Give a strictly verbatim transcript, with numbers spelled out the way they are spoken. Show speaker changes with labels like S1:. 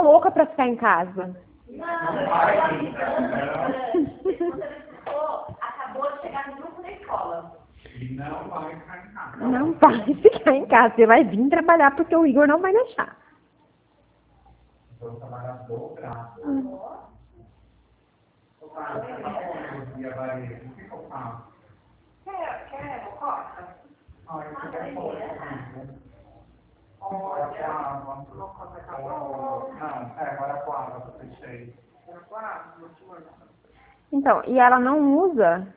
S1: louca pra ficar em casa.
S2: Não, acabou de chegar no grupo da escola.
S3: E não vai ficar em casa.
S1: Não vai ficar em casa. Você vai vir trabalhar porque o Igor não vai deixar.
S3: Então, trabalhar dobrado.
S1: Hum.
S3: O cara tá bom, e a vareja. O que que eu faço?
S2: Quer, quer mococa?
S3: Ah, eu quero comigo.
S2: Olha,
S3: Guaraquava.
S2: mococa tá bom.
S3: Não, é, Guaraquava, eu fechei.
S2: Guaraquava, vou te mandar.
S1: Então, e ela não usa